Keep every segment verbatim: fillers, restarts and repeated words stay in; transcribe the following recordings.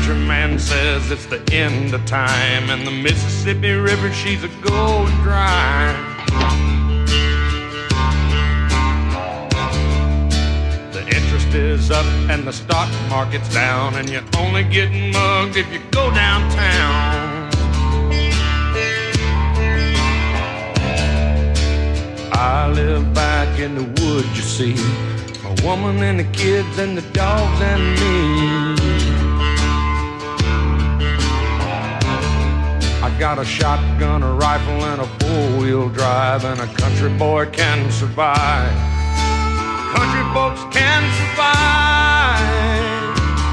country man says it's the end of time, and the Mississippi River, she's a going dry. The interest is up and the stock market's down, and you're only getting mugged if you go downtown. I live back in the woods, you see, a woman and the kids and the dogs and me. I got a shotgun, a rifle, and a four-wheel drive, and a country boy can survive. Country folks can survive.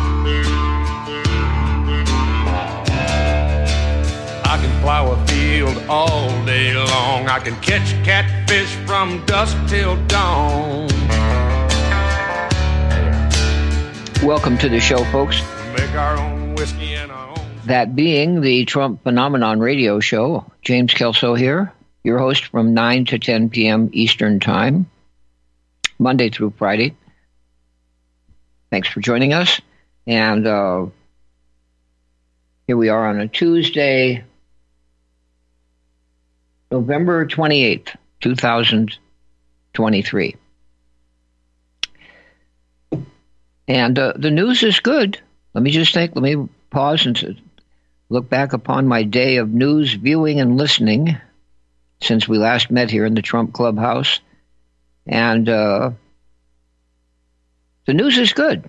I can plow a field all day long. I can catch catfish from dusk till dawn. Welcome to the show, folks. We make our own whiskey and our own. That being the Trump Phenomenon radio show. James Kelso here, your host from nine to ten p.m. Eastern Time, Monday through Friday. Thanks for joining us. And uh, here we are on a Tuesday, November twenty-eighth, twenty twenty-three. And uh, the news is good. Let me just think, let me pause and look back upon my day of news viewing and listening since we last met here in the Trump Clubhouse. And uh, the news is good.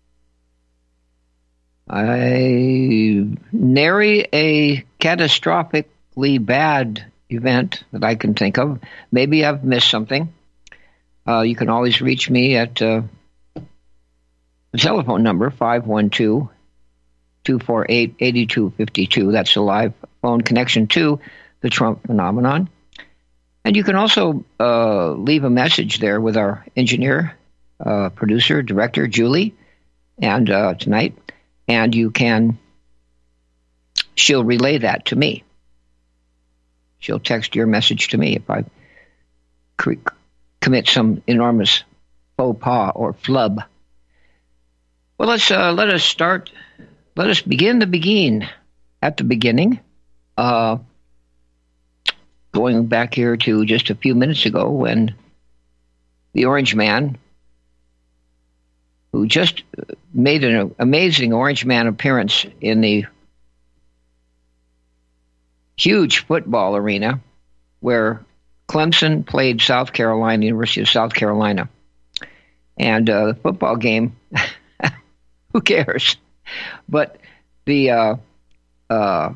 I nary a catastrophically bad event that I can think of. Maybe I've missed something. Uh, you can always reach me at uh, the telephone number, five one two, two four eight, eight two five two. That's a live phone connection to the Trump Phenomenon. And you can also uh, leave a message there with our engineer, uh, producer, director, Julie, and uh, tonight. And you can, she'll relay that to me. She'll text your message to me if I cre- commit some enormous faux pas or flub. Well, let's uh, let us start. Let us begin the begin at the beginning. Uh, going back here to just a few minutes ago when the Orange Man, who just made an amazing Orange Man appearance in the huge football arena where Clemson played South Carolina, University of South Carolina. And uh, the football game, who cares? But the uh, uh,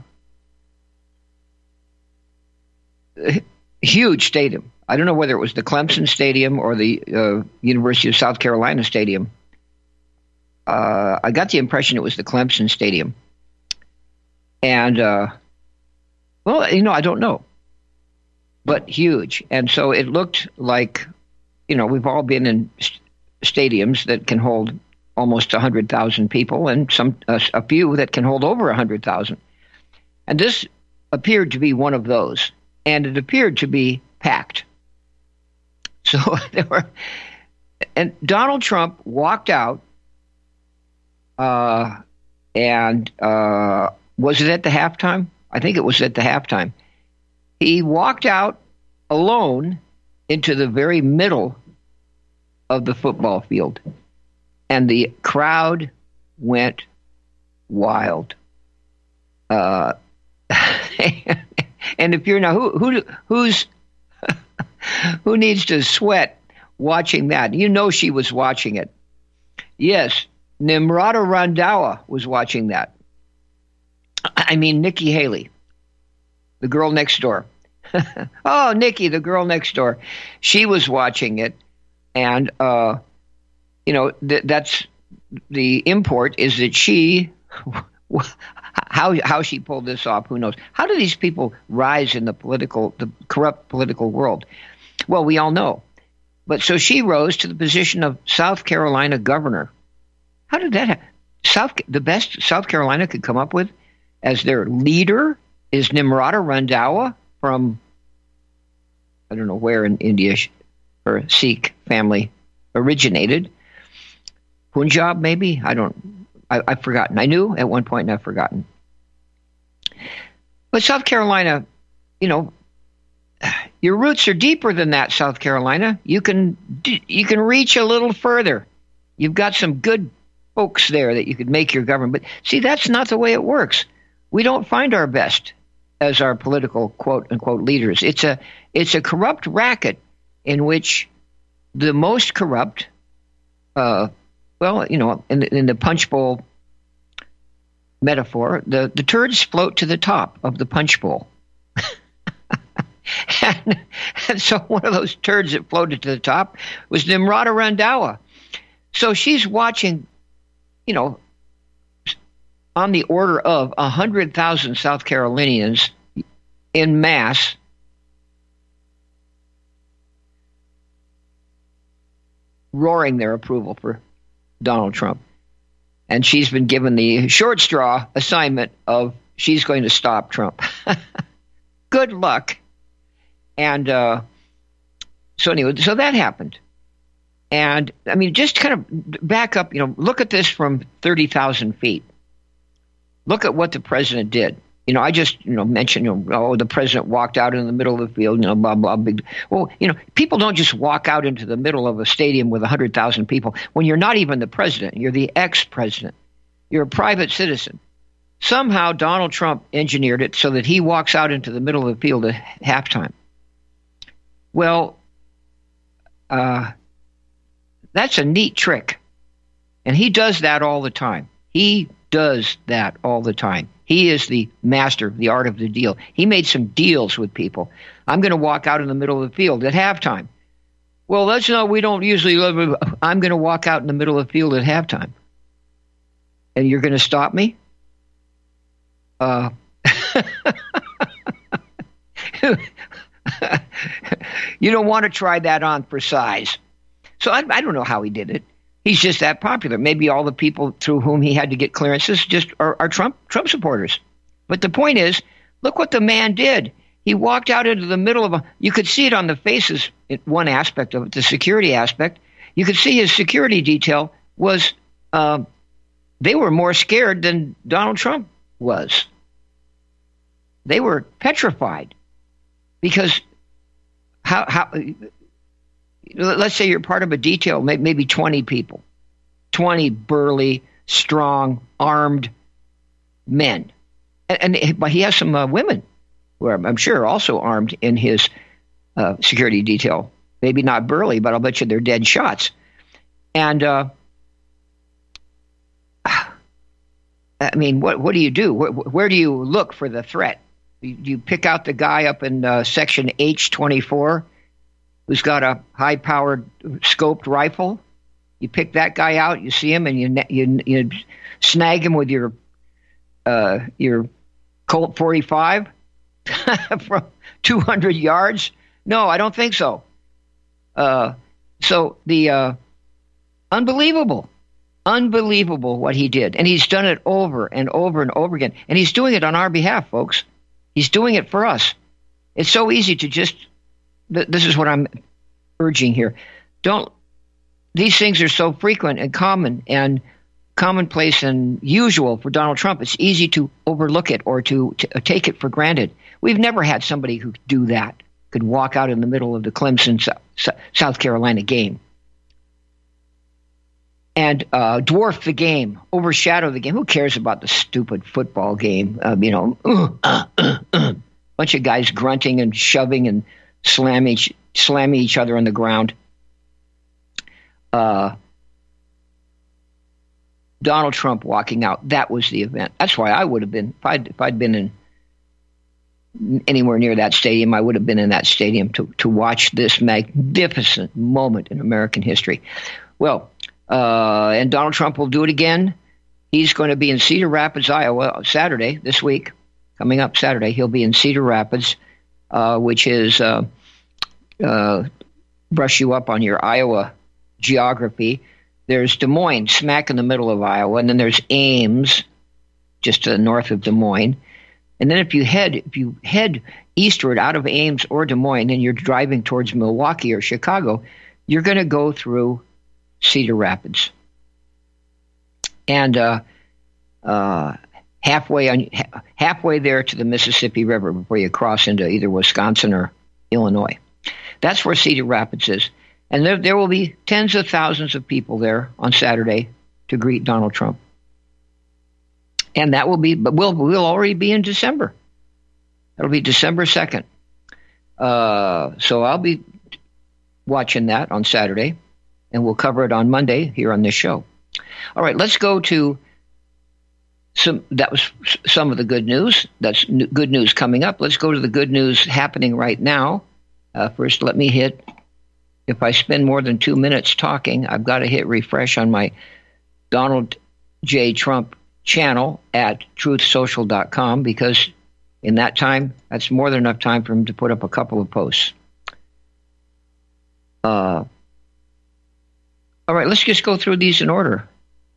huge stadium, I don't know whether it was the Clemson Stadium or the uh, University of South Carolina Stadium. Uh, I got the impression it was the Clemson Stadium. And, uh, well, you know, I don't know. But huge. And so it looked like, you know, we've all been in st- stadiums that can hold almost one hundred thousand people, and some uh, a few that can hold over one hundred thousand. And this appeared to be one of those, and it appeared to be packed. So there were, and Donald Trump walked out, uh, and uh, was it at the halftime? I think it was at the halftime. He walked out alone into the very middle of the football field. And the crowd went wild. Uh, and if you're now, who who who's who needs to sweat watching that? You know she was watching it. Yes, Nimrata Randhawa was watching that. I mean, Nikki Haley, the girl next door. Oh, Nikki, the girl next door. She was watching it, and. Uh, You know, th- that's the import is that she, how how she pulled this off, who knows? How do these people rise in the political, the corrupt political world? Well, we all know. But so she rose to the position of South Carolina governor. How did that happen? South, the best South Carolina could come up with as their leader is Nimrata Randhawa from, I don't know where in India her Sikh family originated. Punjab, maybe? I don't I, I've forgotten. I knew at one point and I've forgotten. But South Carolina, you know, your roots are deeper than that, South Carolina. You can you can reach a little further. You've got some good folks there that you could make your government. But see, that's not the way it works. We don't find our best as our political quote unquote leaders. It's a it's a corrupt racket in which the most corrupt, uh, well, you know, in the, in the punch bowl metaphor, the, the turds float to the top of the punch bowl. and, and so one of those turds that floated to the top was Nimrata Randhawa. So she's watching, you know, on the order of one hundred thousand South Carolinians in mass roaring their approval for Donald Trump. And she's been given the short straw assignment of she's going to stop Trump. Good luck. And uh, so anyway, so that happened. And I mean, just kind of back up, you know, look at this from thirty thousand feet. Look at what the president did. You know, I just, you know, mentioned, you know, oh, the president walked out in the middle of the field, you know, blah, blah, big. Well, you know, people don't just walk out into the middle of a stadium with one hundred thousand people when you're not even the president. You're the ex-president. You're a private citizen. Somehow Donald Trump engineered it so that he walks out into the middle of the field at halftime. Well, uh, that's a neat trick. And he does that all the time. He does that all the time. He is the master of the art of the deal. He made some deals with people. I'm going to walk out in the middle of the field at halftime. Well, that's not, we don't usually live. I'm going to walk out in the middle of the field at halftime. And you're going to stop me? Uh, you don't want to try that on for size. So I, I don't know how he did it. He's just that popular. Maybe all the people through whom he had to get clearances just are, are Trump Trump supporters. But the point is, look what the man did. He walked out into the middle of a. You could see it on the faces. One aspect of it, the security aspect. You could see his security detail was. Uh, they were more scared than Donald Trump was. They were petrified because how how. Let's say you're part of a detail, maybe twenty people, twenty burly, strong, armed men. And, and but he has some uh, women who are, I'm sure, also armed in his uh, security detail. Maybe not burly, but I'll bet you they're dead shots. And uh, I mean, what what do you do? Where, where do you look for the threat? Do you pick out the guy up in uh, section H twenty-four? Who's got a high-powered scoped rifle? You pick that guy out, you see him, and you you, you snag him with your uh, your Colt forty-five from two hundred yards. No, I don't think so. Uh, so the uh, unbelievable, unbelievable what he did, and he's done it over and over and over again, and he's doing it on our behalf, folks. He's doing it for us. It's so easy to just. This is what I'm urging here. Don't. These things are so frequent and common and commonplace and usual for Donald Trump. It's easy to overlook it or to, to take it for granted. We've never had somebody who could do that, could walk out in the middle of the Clemson, South Carolina game and uh, dwarf the game, overshadow the game. Who cares about the stupid football game? Um, you know, uh, uh, uh, uh. bunch of guys grunting and shoving and Slam each, slamming each other on the ground. Uh, Donald Trump walking out. That was the event. That's why I would have been, if I'd, if I'd been in anywhere near that stadium, I would have been in that stadium to, to watch this magnificent moment in American history. Well, uh, and Donald Trump will do it again. He's going to be in Cedar Rapids, Iowa, Saturday, this week. Coming up Saturday, he'll be in Cedar Rapids. Uh, which is uh, uh, brush you up on your Iowa geography. There's Des Moines, smack in the middle of Iowa, and then there's Ames, just to the north of Des Moines. And then if you head if you head eastward out of Ames or Des Moines, and you're driving towards Milwaukee or Chicago, you're going to go through Cedar Rapids. And uh, uh, halfway on halfway there to the Mississippi River before you cross into either Wisconsin or Illinois. That's where Cedar Rapids is. And there, there will be tens of thousands of people there on Saturday to greet Donald Trump. And that will be, but we'll, we'll already be in December. It'll be December second. Uh, so I'll be watching that on Saturday, and we'll cover it on Monday here on this show. All right, let's go to some, that was some of the good news. That's good news coming up. Let's go to the good news happening right now. Uh, first, let me hit, if I spend more than two minutes talking, I've got to hit refresh on my Donald J. Trump channel at truth social dot com, because in that time, that's more than enough time for him to put up a couple of posts. Uh, all right, let's just go through these in order.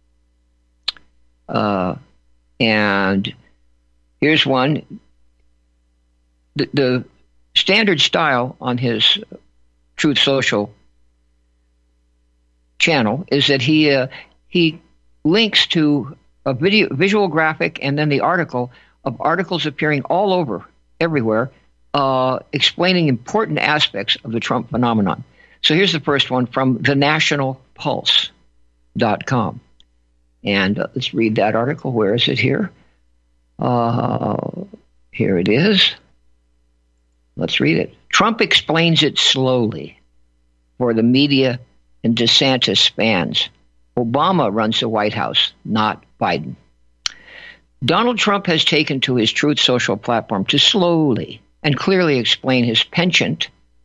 Uh, and here's one. The, the standard style on his Truth Social channel is that he uh, he links to a video, visual graphic, and then the article of articles appearing all over, everywhere, uh, explaining important aspects of the Trump phenomenon. So here's the first one from the national pulse dot com. And uh, let's read that article. Where is it here? Uh, here it is. Let's read it. Trump explains it slowly for the media and DeSantis fans. Obama runs the White House, not Biden. Donald Trump has taken to his Truth Social platform to slowly and clearly explain his penchant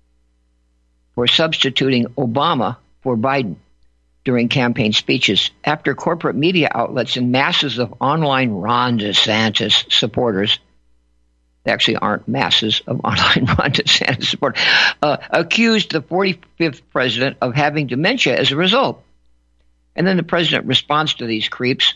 for substituting Obama for Biden during campaign speeches after corporate media outlets and masses of online Ron DeSantis supporters, they actually aren't masses of online Ron DeSantis supporters, uh, accused the forty-fifth president of having dementia as a result. And then the president responds to these creeps.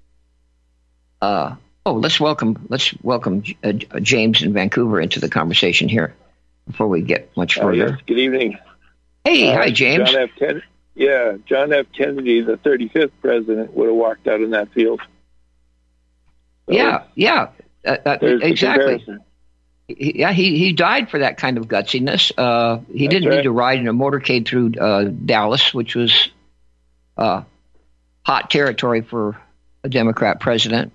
Uh, oh, let's welcome let's welcome uh, James in Vancouver into the conversation here before we get much further. Uh, yes. Good evening. Hey, uh, hi, James. John F. Kennedy, yeah, John F. Kennedy, the thirty-fifth president, would have walked out in that field. So yeah, yeah, uh, uh, exactly. He, yeah, he, he died for that kind of gutsiness. Uh, he That's didn't right. need to ride in a motorcade through uh, Dallas, which was uh, hot territory for a Democrat president.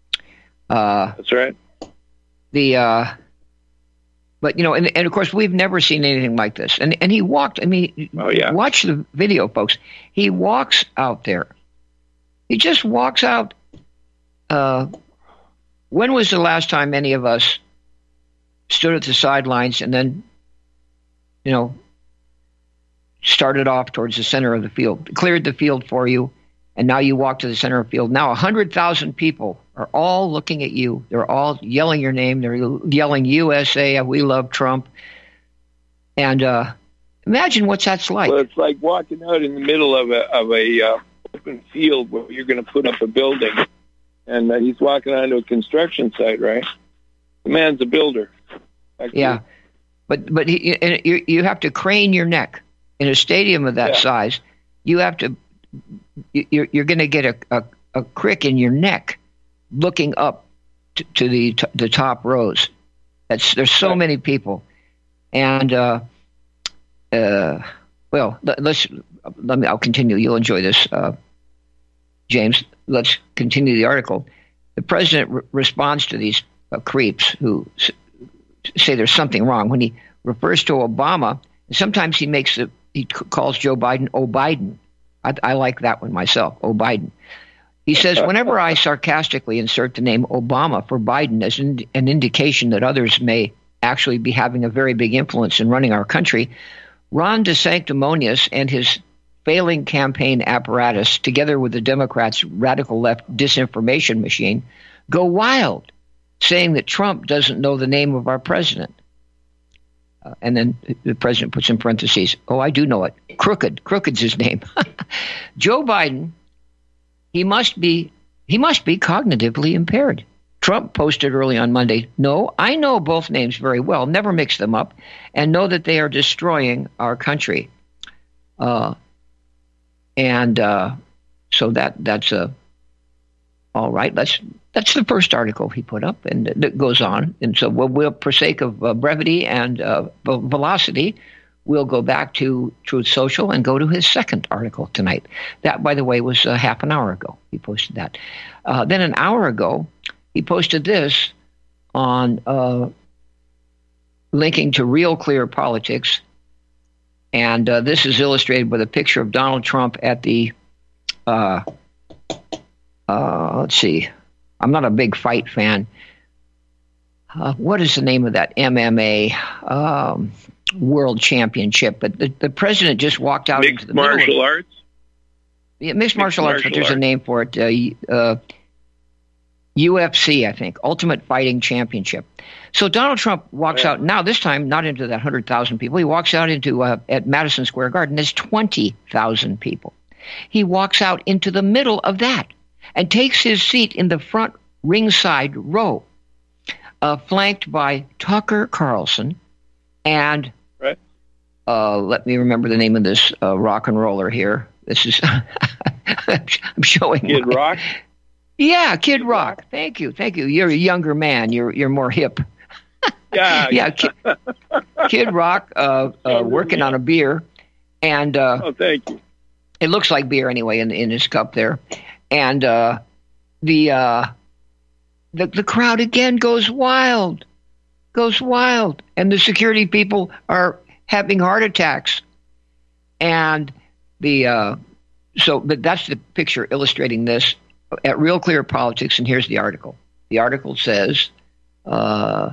Uh, That's right. The uh, but you know, and, and of course, we've never seen anything like this. And and he walked. I mean, Oh, yeah. watch the video, folks. He walks out there. He just walks out. Uh, when was the last time any of us stood at the sidelines and then, you know, started off towards the center of the field, cleared the field for you, and now you walk to the center of the field. Now one hundred thousand people are all looking at you. They're all yelling your name. They're yelling U S A, we love Trump. And uh, imagine what that's like. Well, it's like walking out in the middle of a of a uh, open field where you're going to put up a building, and uh, he's walking onto a construction site, right? The man's a builder. Actually. Yeah, but but he, and you you have to crane your neck in a stadium of that Yeah. size. You have to. You're you're going to get a, a a crick in your neck, looking up to, to the to the top rows. That's there's so Right. many people, and uh, uh, well, let, let's let me. I'll continue. You'll enjoy this, uh, James. Let's continue the article. The president re- responds to these uh, creeps who s- say there's something wrong when he refers to Obama. Sometimes he makes the he c- calls Joe Biden "Oh Biden." I, I like that one myself. "Oh Biden." He says, whenever I sarcastically insert the name Obama for Biden as in, an indication that others may actually be having a very big influence in running our country, Ron DeSanctimonious and his failing campaign apparatus, together with the Democrats' radical left disinformation machine, go wild, saying that Trump doesn't know the name of our president. Uh, and then the president puts in parentheses, oh, I do know it. Crooked. Crooked's his name. Joe Biden, he must be he must be cognitively impaired. Trump posted early on Monday, no, I know both names very well, never mix them up, and know that they are destroying our country. Uh, and uh, so that that's a All right, let's. That's the first article he put up, and it goes on. And so, we'll, we'll for sake of uh, brevity and uh, velocity, we'll go back to Truth Social and go to his second article tonight. That, by the way, was uh, half an hour ago. He posted that. Uh, then an hour ago, he posted this on uh, linking to Real Clear Politics, and uh, this is illustrated with a picture of Donald Trump at the. Uh, uh, let's see. I'm not a big fight fan. Uh, what is the name of that M M A um, World Championship? But the, the president just walked out mixed into the martial middle of, arts. Yeah, mixed, mixed martial, martial arts, but there's arts. a name for it. Uh, uh, U F C, I think, Ultimate Fighting Championship. So Donald Trump walks yeah. out now. This time, not into that hundred thousand people. He walks out into uh, at Madison Square Garden. There's twenty thousand people. He walks out into the middle of that and takes his seat in the front ringside row, uh, flanked by Tucker Carlson and, right. uh, let me remember the name of this uh, rock and roller here. This is, I'm showing. Kid my, Rock? Yeah, Kid Rock. Thank you, thank you. You're a younger man. You're you're more hip. Yeah. yeah, Kid, Kid Rock uh, uh, working on a beer. and uh, Oh, thank you. It looks like beer anyway in, in his cup there. And uh, the, uh, the the crowd again goes wild, goes wild. And the security people are having heart attacks. And the uh, so but that's the picture illustrating this at Real Clear Politics. And here's the article. The article says, uh,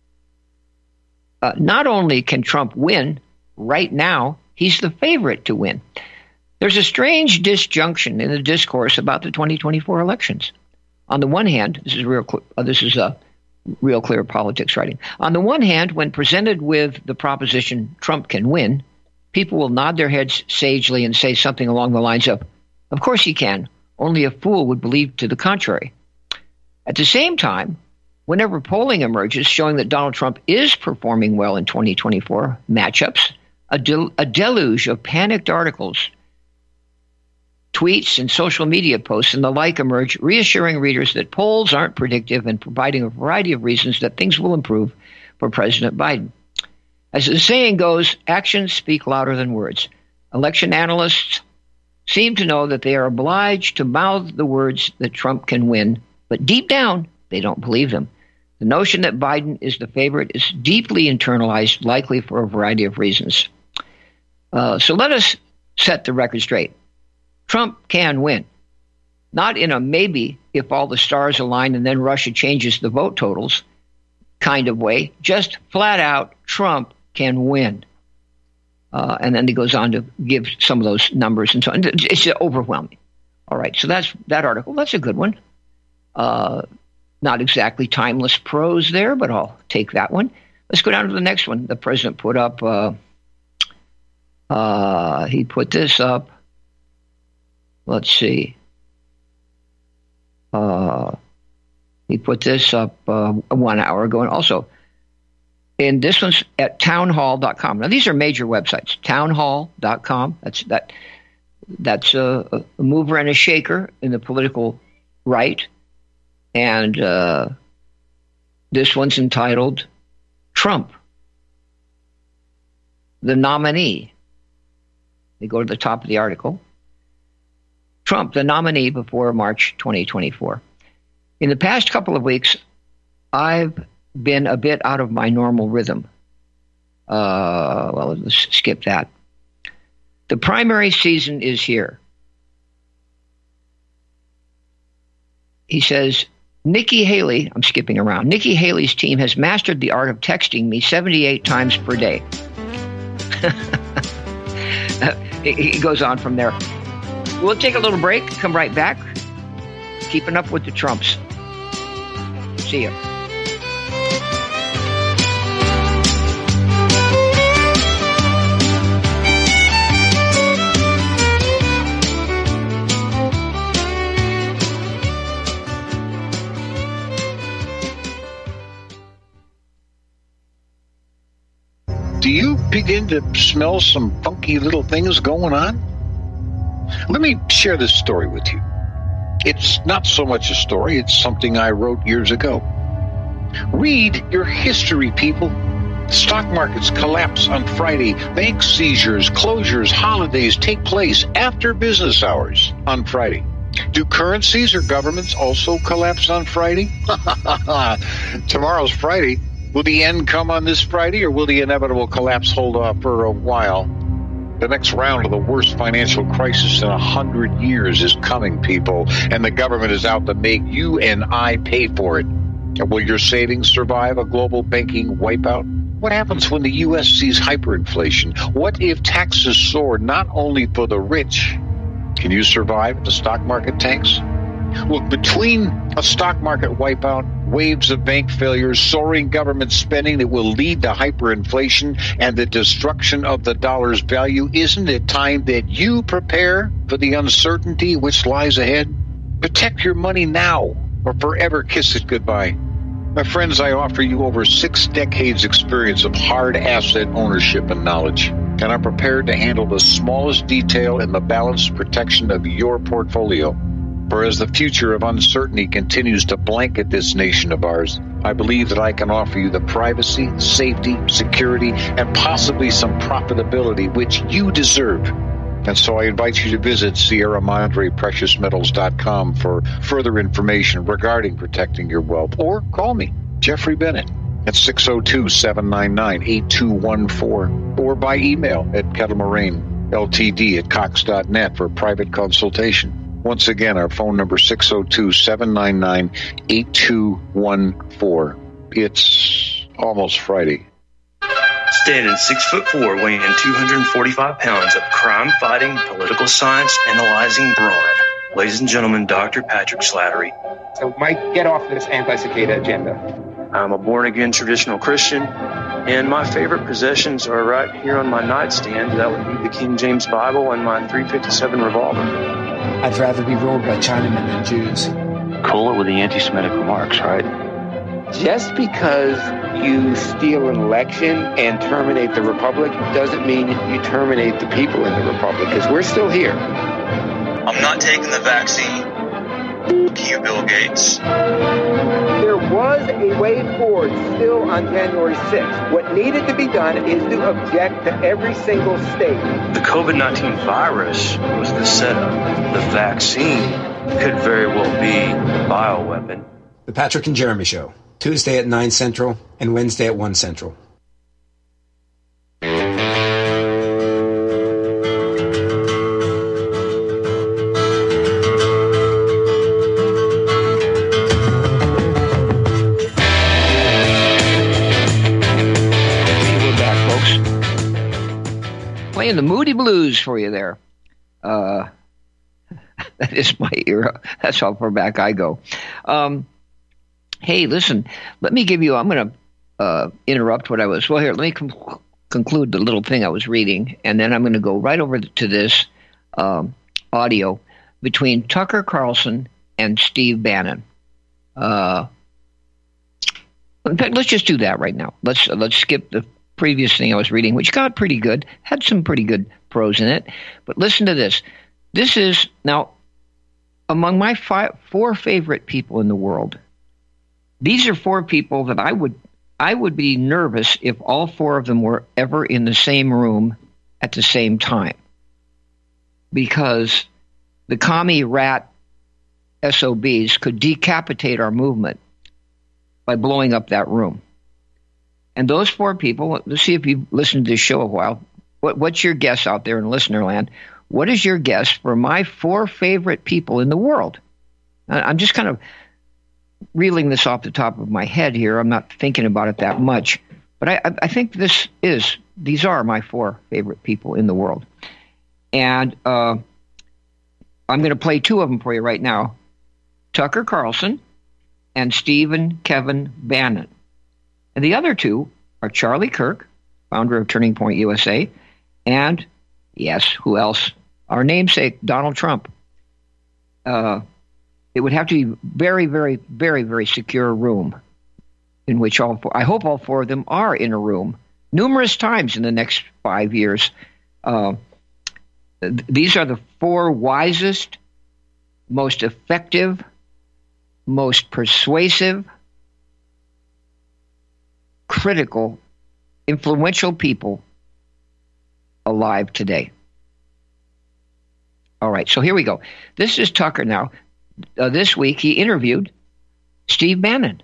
uh, not only can Trump win right now, he's the favorite to win. There's a strange disjunction in the discourse about the twenty twenty-four elections. On the one hand, this is real. Uh, this is a Real Clear Politics writing. On the one hand, when presented with the proposition Trump can win, people will nod their heads sagely and say something along the lines of, "Of course he can. Only a fool would believe to the contrary." At the same time, whenever polling emerges showing that Donald Trump is performing well in twenty twenty-four matchups, a, del- a deluge of panicked articles, tweets and social media posts and the like emerge, reassuring readers that polls aren't predictive and providing a variety of reasons that things will improve for President Biden. As the saying goes, actions speak louder than words. Election analysts seem to know that they are obliged to mouth the words that Trump can win, but deep down, they don't believe them. The notion that Biden is the favorite is deeply internalized, likely for a variety of reasons. Uh, so let us set the record straight. Trump can win. Not in a maybe if all the stars align and then Russia changes the vote totals kind of way. Just flat out, Trump can win. Uh, and then he goes on to give some of those numbers and so on. It's overwhelming. All right, so that's that article. That's a good one. Uh, not exactly timeless prose there, but I'll take that one. Let's go down to the next one. The president put up, uh, uh, he put this up. Let's see. Uh, he put this up uh, one hour ago. And also, and this one's at townhall dot com. Now, these are major websites. townhall dot com. That's that. That's a, a mover and a shaker in the political right. And uh, this one's entitled Trump, the nominee. They go to the top of the article. Trump, the nominee before March twenty twenty-four. In the past couple of weeks, I've been a bit out of my normal rhythm. Uh, well, let's skip that. The primary season is here. He says, Nikki Haley, I'm skipping around, Nikki Haley's team has mastered the art of texting me seventy-eight times per day. He goes on from there. We'll take a little break, come right back. Keeping up with the Trumps. See ya. Do you begin to smell some funky little things going on? Let me share this story with you. It's not so much a story, it's something I wrote years ago. Read your history, people. Stock markets collapse on Friday. Bank seizures, closures, holidays take place after business hours on Friday. Do currencies or governments also collapse on Friday? Tomorrow's Friday. Will the end come on this Friday, or will the inevitable collapse hold off for a while? The next round of the worst financial crisis in a hundred years is coming, people, and the government is out to make you and I pay for it. Will your savings survive a global banking wipeout? What happens when the U S sees hyperinflation? What if taxes soar not only for the rich? Can you survive if the stock market tanks? Look, between a stock market wipeout, waves of bank failures, soaring government spending that will lead to hyperinflation, and the destruction of the dollar's value, isn't it time that you prepare for the uncertainty which lies ahead? Protect your money now, or forever kiss it goodbye. My friends, I offer you over six decades experience of hard asset ownership and knowledge, and I'm prepared to handle the smallest detail in the balanced protection of your portfolio. For as the future of uncertainty continues to blanket this nation of ours, I believe that I can offer you the privacy, safety, security, and possibly some profitability which you deserve. And so I invite you to visit Sierra Madre Precious Metals dot com for further information regarding protecting your wealth. Or call me, Jeffrey Bennett, at six oh two, seven nine nine, eight two one four, or by email at kettlemoraine L T D at cox dot net for private consultation. Once again, our phone number six oh two, seven nine nine, eight two one four. It's almost Friday. Standing six foot four, weighing two hundred forty-five pounds of crime-fighting, political science analyzing brawn. Ladies and gentlemen, Doctor Patrick Slattery. So, Mike, get off this anti-cicada agenda. I'm a born-again traditional Christian, and my favorite possessions are right here on my nightstand. That would be the King James Bible and my three fifty-seven revolver. I'd rather be ruled by Chinamen than Jews. Cool it with the anti-Semitic remarks, right? Just because you steal an election and terminate the republic doesn't mean you terminate the people in the republic, because we're still here. I'm not taking the vaccine. F*** you, Bill Gates. There was a way forward still on January sixth. What needed to be done is to object to every single state. The COVID nineteen virus was the setup. The vaccine could very well be the bioweapon. The Patrick and Jeremy Show, Tuesday at nine Central and Wednesday at one Central. Playing the Moody Blues for you there. Uh, that is my era. That's how far back I go. Um, hey, listen, let me give you, I'm going to uh, interrupt what I was, well, here, let me com- conclude the little thing I was reading, and then I'm going to go right over to this um, audio between Tucker Carlson and Steve Bannon. Uh, in fact, let's just do that right now. Let's uh, let's skip the previous thing I was reading, which got pretty good, had some pretty good prose in it. But listen to this. This is, now, among my five, four favorite people in the world, these are four people that I would I would be nervous if all four of them were ever in the same room at the same time. Because the commie rat S O Bs could decapitate our movement by blowing up that room. And those four people, let's see if you've listened to this show a while. What, what's your guess out there in listener land? What is your guess for my four favorite people in the world? I'm just kind of reeling this off the top of my head here. I'm not thinking about it that much. But I, I think this is, these are my four favorite people in the world. And uh, I'm going to play two of them for you right now. Tucker Carlson and Stephen Kevin Bannon. And the other two are Charlie Kirk, founder of Turning Point U S A, and, yes, who else? Our namesake, Donald Trump. Uh, it would have to be very, very, very, very secure room in which all four, I hope all four of them are in a room numerous times in the next five years. Uh, th- these are the four wisest, most effective, most persuasive, critical, influential people alive today. All right, so here we go. This is Tucker now. Uh, this week he interviewed Steve Bannon.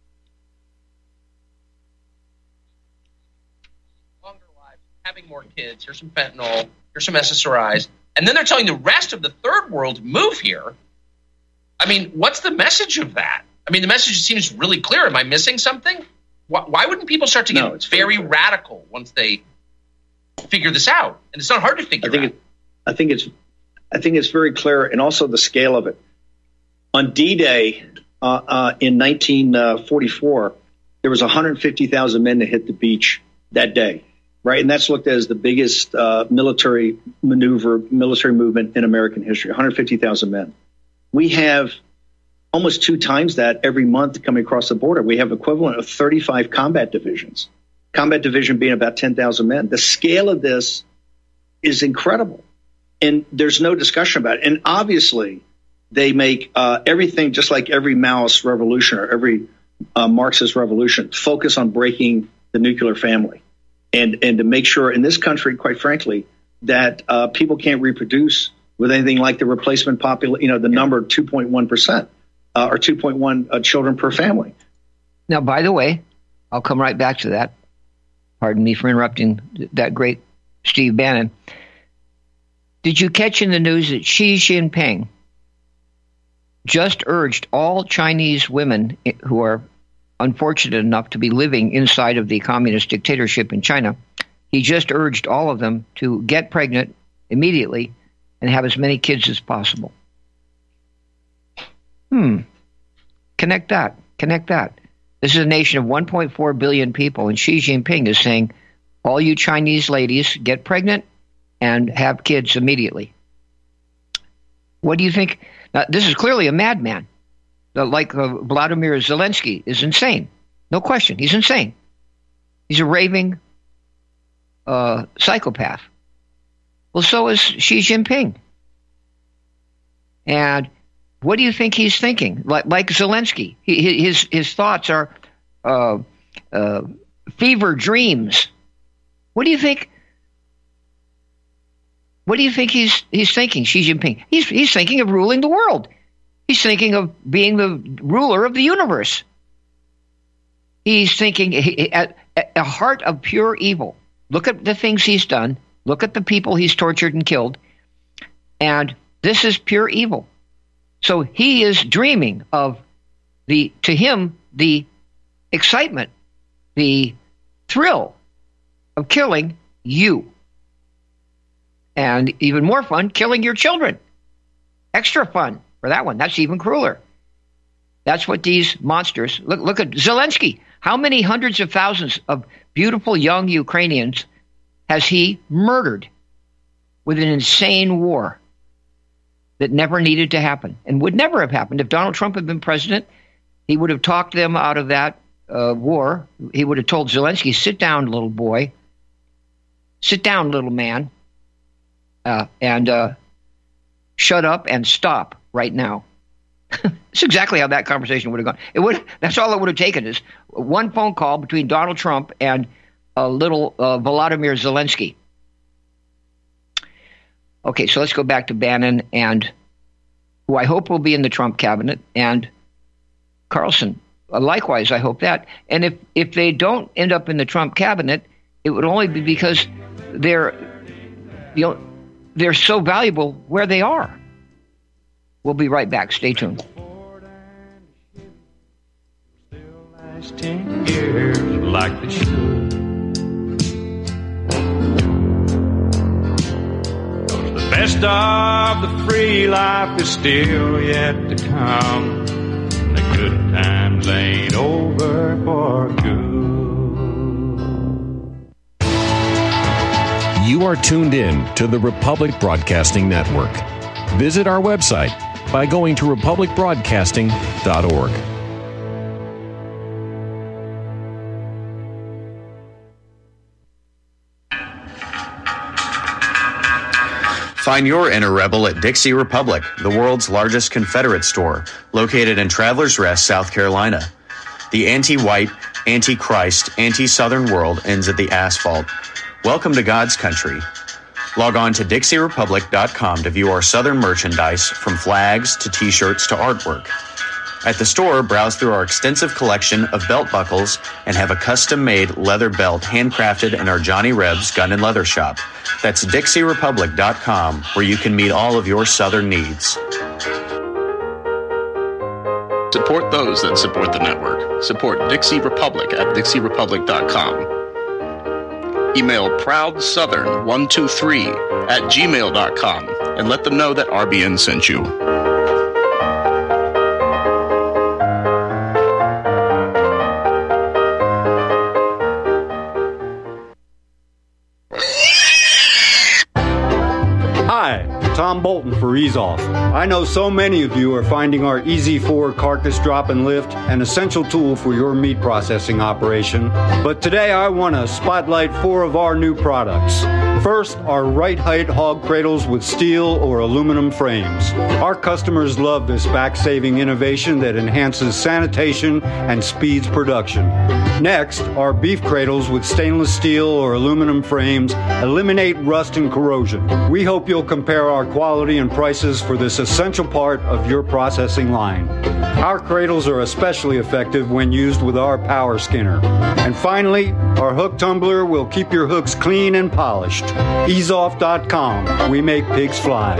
Longer lives, having more kids, here's some fentanyl, here's some S S R Is, and then they're telling the rest of the third world to move here. I mean, what's the message of that? I mean, the message seems really clear. Am I missing something? Why, why wouldn't people start to get no, it's very, very radical once they figure this out? And it's not hard to figure I think out. It, I think it's I think it's very clear, and also the scale of it. On D-Day uh, uh, in nineteen forty-four, there was one hundred fifty thousand men that hit the beach that day, right? And that's looked at as the biggest uh, military maneuver, military movement in American history, one hundred fifty thousand men. We have almost two times that every month coming across the border. We have equivalent of thirty-five combat divisions, combat division being about ten thousand men. The scale of this is incredible, and there's no discussion about it. And obviously, they make uh, everything, just like every Maoist revolution or every uh, Marxist revolution, focus on breaking the nuclear family, and and to make sure in this country, quite frankly, that uh, people can't reproduce with anything like the replacement population, you know, the number two point one percent uh, or two point one uh, children per family. Now, by the way, I'll come right back to that. Pardon me for interrupting that great Steve Bannon. Did you catch in the news that Xi Jinping just urged all Chinese women who are unfortunate enough to be living inside of the communist dictatorship in China, he just urged all of them to get pregnant immediately and have as many kids as possible. Hmm. Connect that. Connect that. This is a nation of one point four billion people, and Xi Jinping is saying, all you Chinese ladies, get pregnant and have kids immediately. What do you think? Now, this is clearly a madman. Like uh, Vladimir Zelensky is insane. No question. He's insane. He's a raving uh, psychopath. Well, so is Xi Jinping. And what do you think he's thinking? Like, like Zelensky, he, his his thoughts are uh, uh, fever dreams. What do you think? What do you think he's he's thinking, Xi Jinping? He's he's thinking of ruling the world. He's thinking of being the ruler of the universe. He's thinking at, at a heart of pure evil. Look at the things he's done. Look at the people he's tortured and killed. And this is pure evil. So he is dreaming of the, to him, the excitement, the thrill of killing you. And even more fun, killing your children. Extra fun for that one. That's even crueler. That's what these monsters, look, look at Zelensky. How many hundreds of thousands of beautiful young Ukrainians has he murdered with an insane war that never needed to happen and would never have happened? If Donald Trump had been president, he would have talked them out of that uh, war. He would have told Zelensky, sit down, little boy. Sit down, little man. Uh, and uh, shut up and stop right now. That's exactly how that conversation would have gone. It would. That's all it would have taken is one phone call between Donald Trump and a little uh, Volodymyr Zelensky. Okay, so let's go back to Bannon, and who I hope will be in the Trump cabinet, and Carlson. Uh, likewise, I hope that. And if, if they don't end up in the Trump cabinet, it would only be because they're, you know, they're so valuable where they are. We'll be right back. Stay tuned. Ten years like they should. Cause the best of the free life is still yet to come. The good times ain't over for good. You are tuned in to the Republic Broadcasting Network. Visit our website by going to republic broadcasting dot org. Find your inner rebel at Dixie Republic, the world's largest Confederate store, located in Travelers Rest, South Carolina. The anti-white, anti-Christ, anti-Southern world ends at the asphalt. Welcome to God's country. Log on to Dixie Republic dot com to view our Southern merchandise, from flags to t-shirts to artwork. At the store, browse through our extensive collection of belt buckles and have a custom-made leather belt handcrafted in our Johnny Rebs Gun and Leather Shop. That's Dixie Republic dot com, where you can meet all of your Southern needs. Support those that support the network. Support Dixie Republic at Dixie Republic dot com. Email proud southern one two three at gmail dot com and let them know that R B N sent you. Tom Bolton for Ease Off. I know so many of you are finding our Easy four carcass drop and lift an essential tool for your meat processing operation, but today I want to spotlight four of our new products. First, our right height hog cradles with steel or aluminum frames. Our customers love this back-saving innovation that enhances sanitation and speeds production. Next, our beef cradles with stainless steel or aluminum frames eliminate rust and corrosion. We hope you'll compare our quality and prices for this essential part of your processing line. Our cradles are especially effective when used with our power skinner. And finally, our hook tumbler will keep your hooks clean and polished. ease off dot com. We make pigs fly.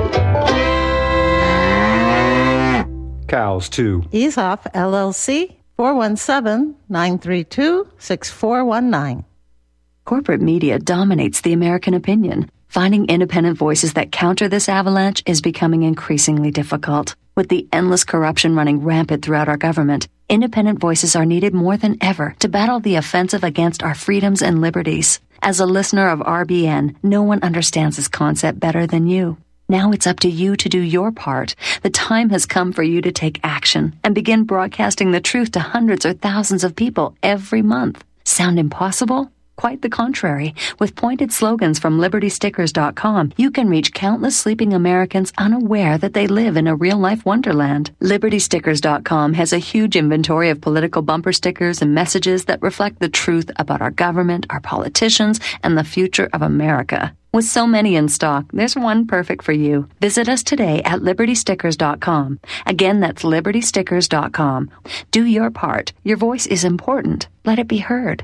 Cows, too. Ease Off, L L C, four one seven, nine three two, six four one nine. Corporate media dominates the American opinion. Finding independent voices that counter this avalanche is becoming increasingly difficult. With the endless corruption running rampant throughout our government, independent voices are needed more than ever to battle the offensive against our freedoms and liberties. As a listener of R B N, no one understands this concept better than you. Now it's up to you to do your part. The time has come for you to take action and begin broadcasting the truth to hundreds or thousands of people every month. Sound impossible? Quite the contrary. With pointed slogans from Liberty Stickers dot com, you can reach countless sleeping Americans unaware that they live in a real-life wonderland. Liberty Stickers dot com has a huge inventory of political bumper stickers and messages that reflect the truth about our government, our politicians, and the future of America. With so many in stock, there's one perfect for you. Visit us today at Liberty Stickers dot com. Again, that's Liberty Stickers dot com. Do your part. Your voice is important. Let it be heard.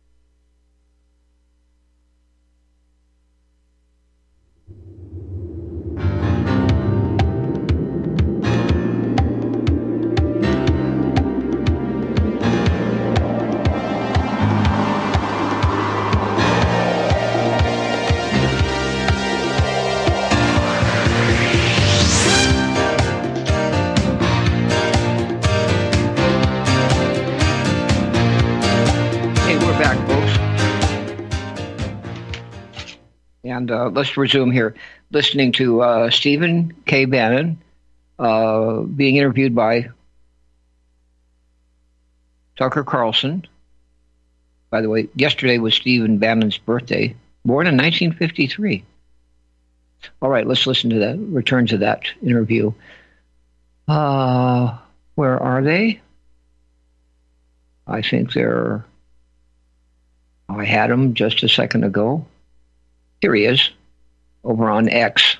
And uh, let's resume here. Listening to uh, Stephen K. Bannon uh, being interviewed by Tucker Carlson. By the way, yesterday was Stephen Bannon's birthday, born in nineteen fifty-three. All right, let's listen to that, return to that interview. Uh, where are they? I think they're... Oh, I had them just a second ago. Here he is, over on X.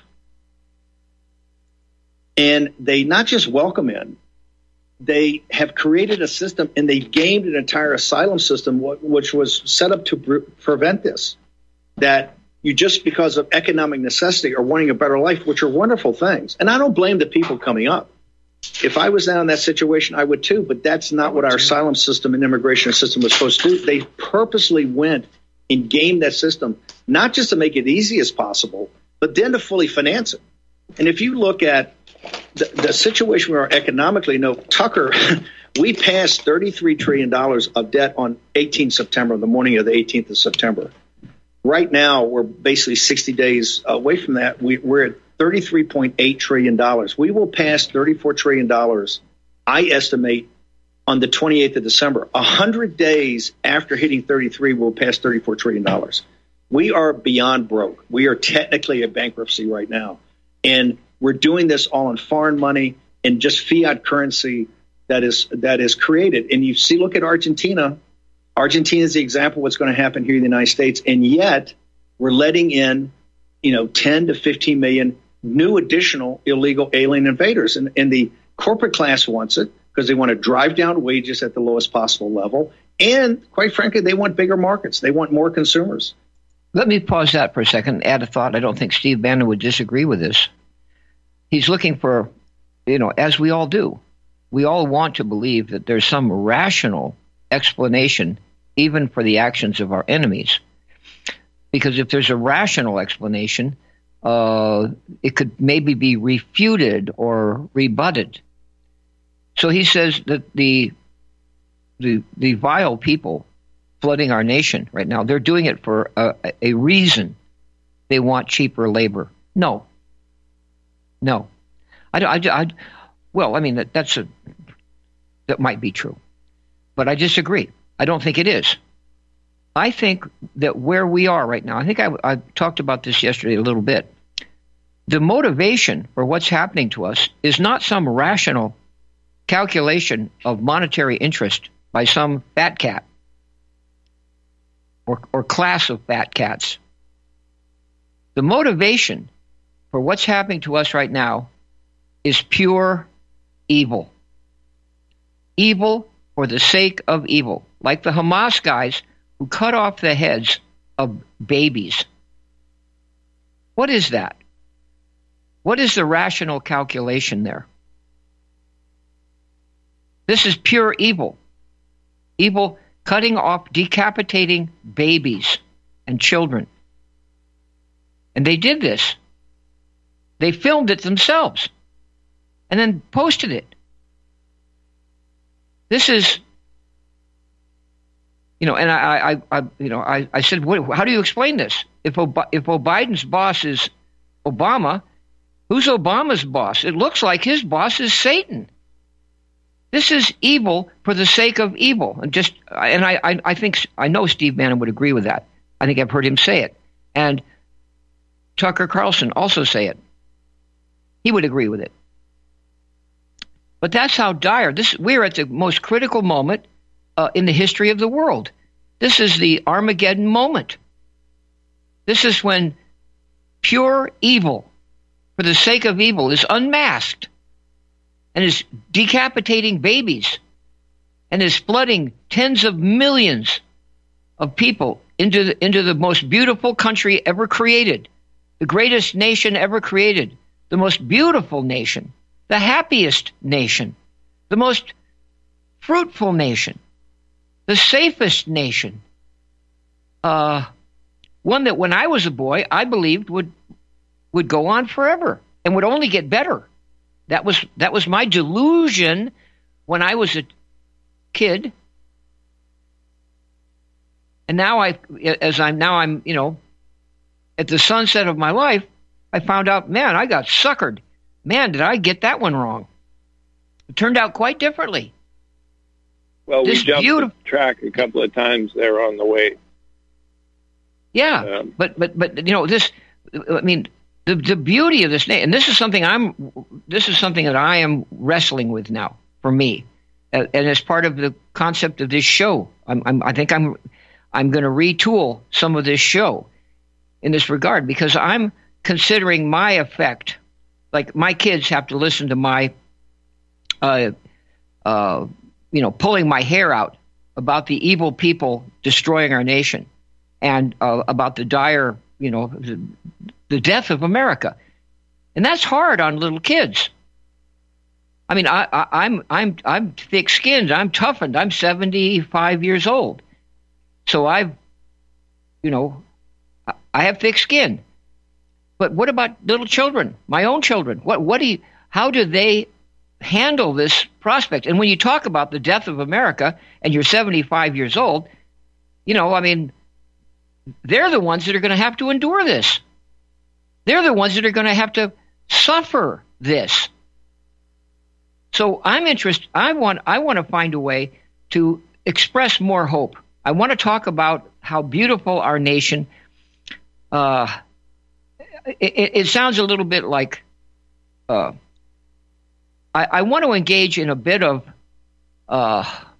And they not just welcome in, they have created a system and they've gamed an entire asylum system, which was set up to pre- prevent this. That you just because of economic necessity are wanting a better life, which are wonderful things. And I don't blame the people coming up. If I was down in that situation, I would too, but that's not what our asylum system and immigration system was supposed to do. They purposely went and gamed that system, not just to make it easy as possible, but then to fully finance it. And if you look at the, the situation we are economically, no, Tucker, we passed thirty-three trillion dollars of debt on eighteenth of September, the morning of the eighteenth of September. Right now, we're basically sixty days away from that. We, we're at thirty-three point eight trillion dollars. We will pass thirty-four trillion dollars, I estimate, on the twenty-eighth of December. one hundred days after hitting thirty-three, we'll pass thirty-four trillion dollars. We are beyond broke. We are technically a bankruptcy right now. And we're doing this all in foreign money and just fiat currency that is that is created. And you see, look at Argentina. Argentina is the example of what's going to happen here in the United States. And yet we're letting in, you know, ten to fifteen million new additional illegal alien invaders. And, and the corporate class wants it because they want to drive down wages at the lowest possible level. And quite frankly, they want bigger markets. They want more consumers. Let me pause that for a second and add a thought. I don't think Steve Bannon would disagree with this. He's looking for, you know, as we all do, we all want to believe that there's some rational explanation even for the actions of our enemies. Because if there's a rational explanation, uh, it could maybe be refuted or rebutted. So he says that the the the vile people flooding our nation right now, they're doing it for a, a reason. They want cheaper labor. No. No. I, I, I, well, I mean, that, that's a, that might be true. But I disagree. I don't think it is. I think that where we are right now, I think I, I talked about this yesterday a little bit. The motivation for what's happening to us is not some rational calculation of monetary interest by some fat cat or, or class of fat cats. The motivation for what's happening to us right now is pure evil. Evil for the sake of evil. Like the Hamas guys who cut off the heads of babies. What is that? What is the rational calculation there? This is pure evil. Evil cutting off, decapitating babies and children. And they did this. They filmed it themselves and then posted it. This is, you know, and I, I, I you know, I, I said, what, how do you explain this? If Ob- if Biden's boss is Obama, who's Obama's boss? It looks like his boss is Satan. This is evil for the sake of evil, and just, and I, I, I think I know Steve Bannon would agree with that. I think I've heard him say it, and Tucker Carlson also say it. He would agree with it. But that's how dire this. We're at the most critical moment uh, in the history of the world. This is the Armageddon moment. This is when pure evil, for the sake of evil, is unmasked and is decapitating babies and is flooding tens of millions of people into the, into the most beautiful country ever created, the greatest nation ever created, the most beautiful nation, the happiest nation, the most fruitful nation, the safest nation, uh, one that when I was a boy, I believed would would go on forever and would only get better. That was that was my delusion when I was a kid. And now I, as I'm now I'm, you know, at the sunset of my life, I found out, man, I got suckered. Man, did I get that one wrong? It turned out quite differently. Well, we This jumped beautiful- the track a couple of times there on the way. Yeah, Um, but but but you know this. I mean, the the beauty of this, na- and this is something I'm. This is something that I am wrestling with now for me, and, and as part of the concept of this show, I'm, I'm I think I'm I'm going to retool some of this show in this regard because I'm considering my effect. Like my kids have to listen to my, uh, uh, you know, pulling my hair out about the evil people destroying our nation. And uh, about the dire, you know, the, the death of America, and that's hard on little kids. I mean, I, I, I'm I'm I'm thick-skinned. I'm toughened. I'm seventy-five years old, so I've, you know, I, I have thick skin. But what about little children? My own children. What what do you? How do they handle this prospect? And when you talk about the death of America, and you're seventy-five years old, you know, I mean. They're the ones that are going to have to endure this. They're the ones that are going to have to suffer this. So I'm interested. I want. I want to find a way to express more hope. I want to talk about how beautiful our nation. Uh, it, it sounds a little bit like uh, I, I want to engage in a bit of uh,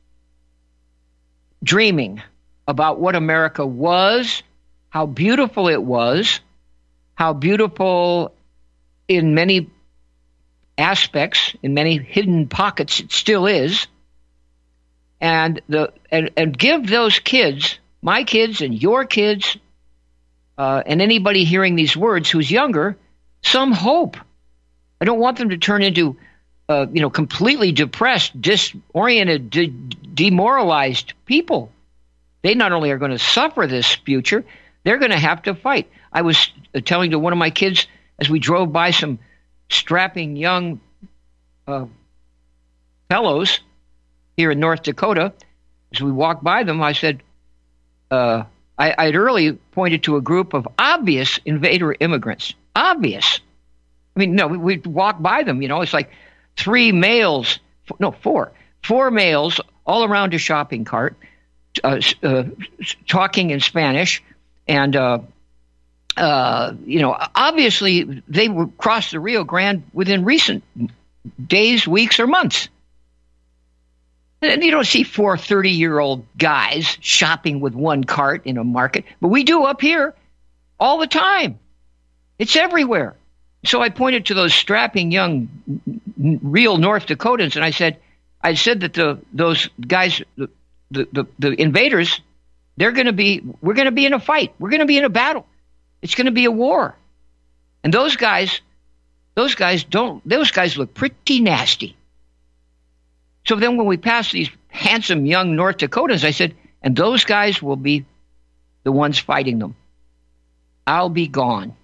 dreaming about what America was, how beautiful it was, how beautiful in many aspects, in many hidden pockets it still is, and the and, and give those kids, my kids and your kids, uh, and anybody hearing these words who's younger, some hope. I don't want them to turn into, uh, you know, completely depressed, disoriented, de- demoralized people. They not only are going to suffer this future, they're going to have to fight. I was telling to one of my kids as we drove by some strapping young uh, fellows here in North Dakota, as we walked by them, I said, uh, I, I'd early pointed to a group of obvious invader immigrants. Obvious. I mean, no, we, we'd walk by them, you know, it's like three males, no, four, four males all around a shopping cart, uh, uh, talking in Spanish, and, uh, uh, you know, obviously they were crossed the Rio Grande within recent days, weeks, or months. And you don't see four thirty-year-old guys shopping with one cart in a market, but we do up here all the time. It's everywhere. So I pointed to those strapping young, real North Dakotans, and I said, I said that the those guys, the the, the, the invaders, they're going to be, we're going to be in a fight. We're going to be in a battle. It's going to be a war. And those guys, those guys don't, those guys look pretty nasty. So then when we pass these handsome young North Dakotans, I said, and those guys will be the ones fighting them. I'll be gone.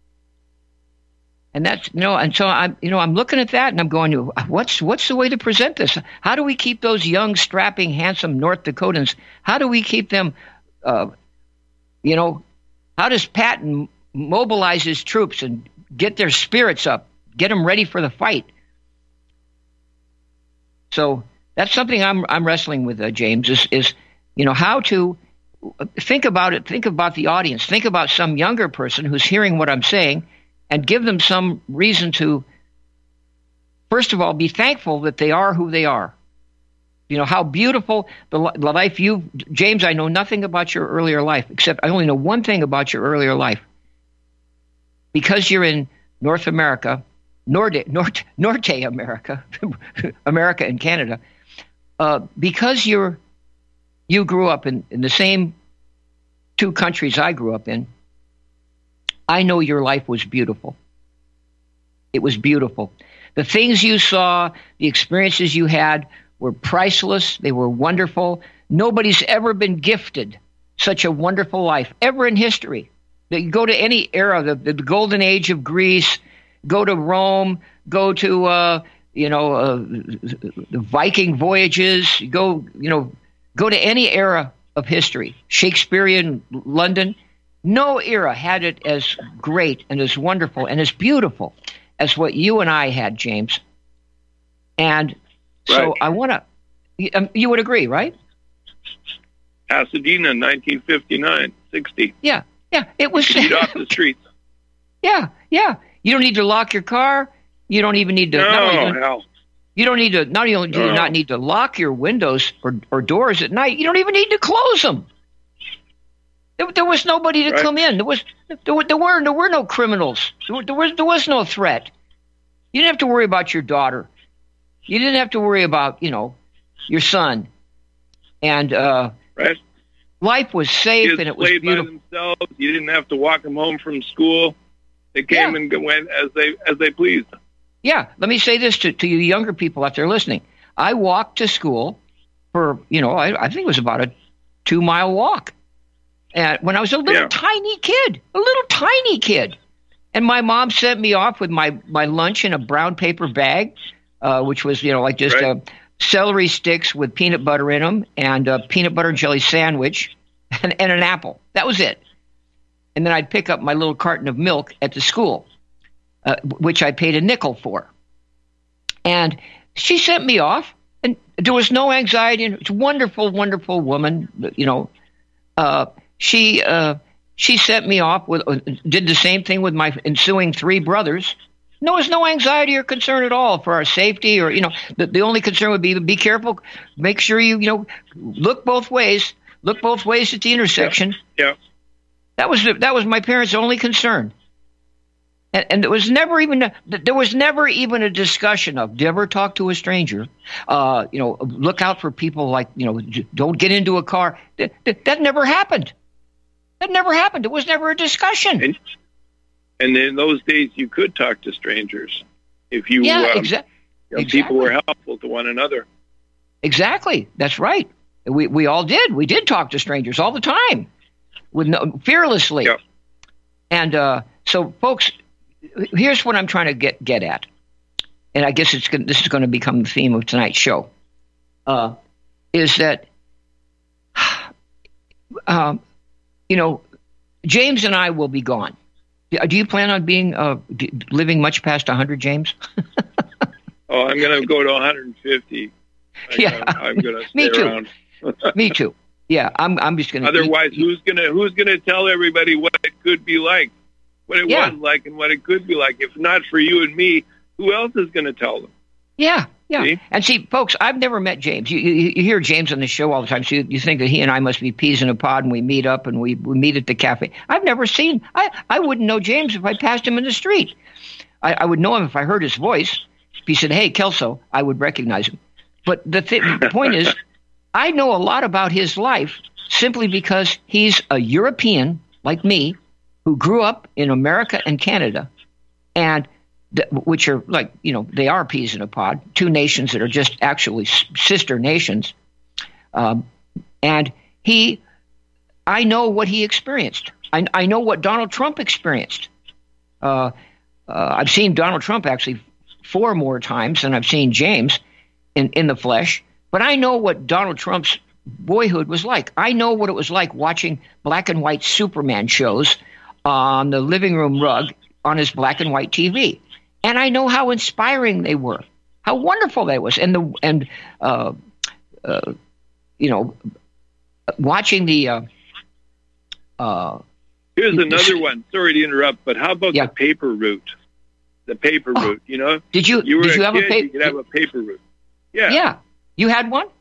And that's, you know, and so I'm, you know, I'm looking at that and I'm going, what's, what's the way to present this? How do we keep those young, strapping, handsome North Dakotans? How do we keep them, uh, you know, how does Patton mobilize his troops and get their spirits up, get them ready for the fight? So that's something I'm, I'm wrestling with, uh, James, is, is, you know, how to think about it. Think about the audience. Think about some younger person who's hearing what I'm saying, and give them some reason to, first of all, be thankful that they are who they are. You know, how beautiful the, the life you, James, I know nothing about your earlier life, except I only know one thing about your earlier life. Because you're in North America, Norte, Norte, Norte America, America and Canada, uh, because you're, you grew up in, in the same two countries I grew up in, I know your life was beautiful. It was beautiful. The things you saw, the experiences you had were priceless. They were wonderful. Nobody's ever been gifted such a wonderful life, ever in history. You go to any era, the, the golden age of Greece, go to Rome, go to, uh, you know, uh, the Viking voyages, go, you know, go to any era of history, Shakespearean London. No era had it as great and as wonderful and as beautiful as what you and I had, James. And so right. I want to, um, you would agree, right? Pasadena, nineteen fifty-nine, sixty. Yeah, yeah. It was. Get off the streets. Yeah, yeah. You don't need to lock your car. You don't even need to. No, not only, hell. You don't need to, not only do you No. not need to lock your windows or, or doors at night, you don't even need to close them. There, there was nobody to Right. come in. There was there were there were, there were no criminals. There, were, there was there was no threat. You didn't have to worry about your daughter. You didn't have to worry about, you know, your son. And uh, Right. life was safe Kids and it was played by beautiful. themselves. You didn't have to walk them home from school. They came Yeah. and went as they as they pleased. Yeah, let me say this to, to you younger people out there listening. I walked to school for, you know, I, I think it was about a two-mile walk. And when I was a little Yeah. tiny kid, a little tiny kid. And my mom sent me off with my, my lunch in a brown paper bag, uh, which was, you know, like just Right. uh, celery sticks with peanut butter in them and a peanut butter and jelly sandwich and, and an apple. That was it. And then I'd pick up my little carton of milk at the school, uh, which I paid a nickel for. And she sent me off, and there was no anxiety. It's a wonderful, wonderful woman, you know. Uh, she uh, she sent me off with uh, did the same thing with my ensuing three brothers, No, there's no anxiety or concern at all for our safety, or you know, the, the only concern would be be careful, make sure you you know look both ways, look both ways at the intersection. Yeah. yeah. That was the, that was my parents' only concern, and, and there was never even a, there was never even a discussion of never talk to a stranger, uh, you know, look out for people like you know, don't get into a car. That, that, that never happened. That never happened. It was never a discussion. And, And in those days, you could talk to strangers if you, yeah, um, exa- you know, exactly. people were helpful to one another. Exactly, that's right. We we all did. We did talk to strangers all the time, with no, fearlessly. Yeah. And uh, so, folks, here's what I'm trying to get get at, and I guess it's gonna, this is going to become the theme of tonight's show. Uh, is that, um, you know, James and I will be gone. Do you plan on being uh, living much past one hundred, James? Oh, I'm going to go to one hundred fifty. Yeah, I'm, I'm going to stay me too. around. Me too. Yeah, I'm. I'm just going to. Otherwise, who's going to who's going to tell everybody what it could be like, what it yeah. was like, and what it could be like? If not for you and me, who else is going to tell them? Yeah, yeah. See? And see, folks, I've never met James. You, you, you hear James on the show all the time, so you, you think that he and I must be peas in a pod, and we meet up and we, we meet at the cafe. I've never seen. I I wouldn't know James if I passed him in the street. I, I would know him if I heard his voice. If he said, "Hey, Kelso," I would recognize him. But the, th- the point is, I know a lot about his life simply because he's a European like me who grew up in America and Canada, and th- which are like, you know, they are peas in a pod, two nations that are just actually s- sister nations. Um, and he, I know what he experienced. I, I know what Donald Trump experienced. Uh, uh, I've seen Donald Trump actually four more times than I've seen James in, in the flesh. But I know what Donald Trump's boyhood was like. I know what it was like watching black and white Superman shows on the living room rug on his black and white T V. And I know how inspiring they were, how wonderful they was. And, the and uh, uh, you know, watching the... Uh, uh, Here's another one. Sorry to interrupt, but how about yeah. the paper route? The paper oh, route, you know? Did you, you were did you a have kid, a paper? You could have a paper route. Yeah. Yeah. You had one?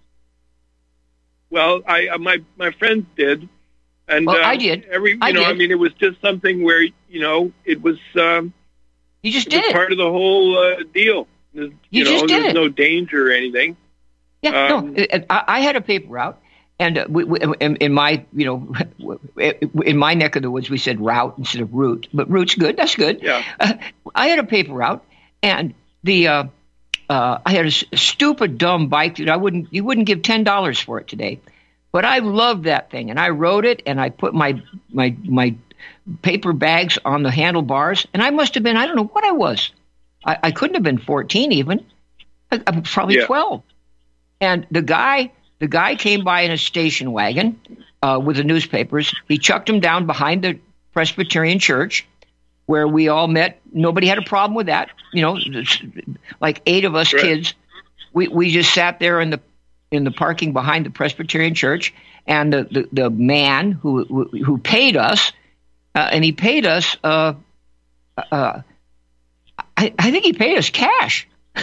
Well, I uh, my my friends did, and well, uh, I did. Every you I know, did. I mean, it was just something where you know it was. Um, you just it did was it. Part of the whole uh, deal. There's, You you know, just did there's it. no danger or anything. Yeah, Um, no, I, I had a paper route, and uh, we, we, in, in my, you know, in my neck of the woods, we said route instead of route, but route's good. That's good. Yeah. Uh, I had a paper route, and the uh, uh, I had a s- stupid, dumb bike that I wouldn't, you wouldn't give ten dollars for it today, but I loved that thing, and I rode it, and I put my my my paper bags on the handlebars, and I must have been, I don't know what I was, I, I couldn't have been fourteen even, I, I was probably Yeah. twelve. And the guy, the guy came by in a station wagon uh, with the newspapers. He chucked them down behind the Presbyterian church, where we all met. Nobody had a problem with that. You know, it's like eight of us Right. kids. We we just sat there in the in the parking behind the Presbyterian church, and the the, the man who who who paid us, uh, and he paid us. Uh, uh, I, I think he paid us cash.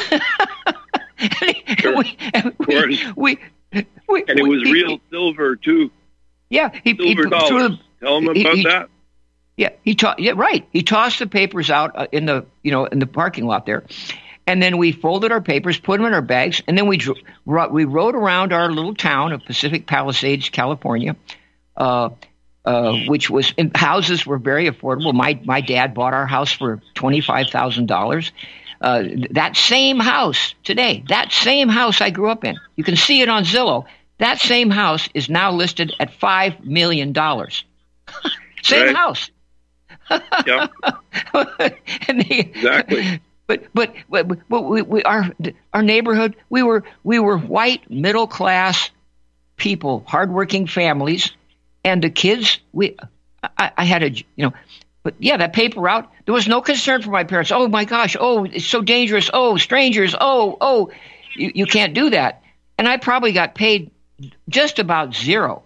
Sure. we, Of course. we, we, we, and it was he- real silver too. Yeah, he, he Silver put- threw dollars. the- Tell them he- about he- that. Yeah, he to- yeah, right. He tossed the papers out uh, in the you know in the parking lot there, and then we folded our papers, put them in our bags, and then we dro- ro- we rode around our little town of Pacific Palisades, California, uh, uh, which was and houses were very affordable. My my dad bought our house for twenty five thousand dollars. Uh, that same house today, that same house I grew up in, you can see it on Zillow. That same house is now listed at five million dollars. Same Right. house. Yeah. And they- Exactly. But but but, but we, we our our neighborhood we were we were white middle class people, hardworking families, and the kids we I, I had a you know. But yeah, that paper route, there was no concern for my parents. Oh my gosh, oh, it's so dangerous. Oh, strangers. Oh, oh, you, you can't do that. And I probably got paid just about zero.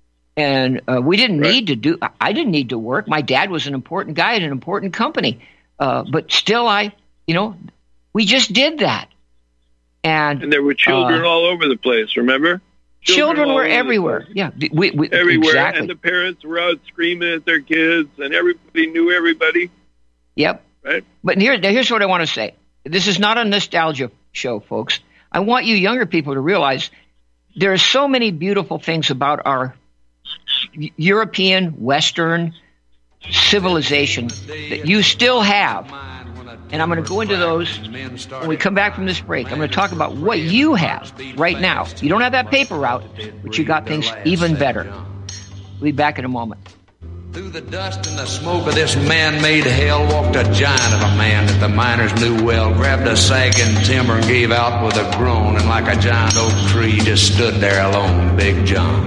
And uh, we didn't Right. need to do, I didn't need to work. My dad was an important guy at an important company. Uh, but still, I, you know, we just did that. And, and there were children uh, all over the place, remember? Children, children were everywhere. Yeah, we, we, everywhere. Exactly. And the parents were out screaming at their kids, and everybody knew everybody. Yep. Right. But here, here's what I want to say. This is not a nostalgia show, folks. I want you younger people to realize there are so many beautiful things about our European, Western civilization that you still have. And I'm going to go into those when we come back from this break. I'm going to talk about what you have right now. You don't have that paper route, but you got things even better. We'll be back in a moment. Through the dust and the smoke of this man-made hell walked a giant of a man that the miners knew well, grabbed a sagging timber and gave out with a groan, and like a giant oak tree just stood there alone, Big John.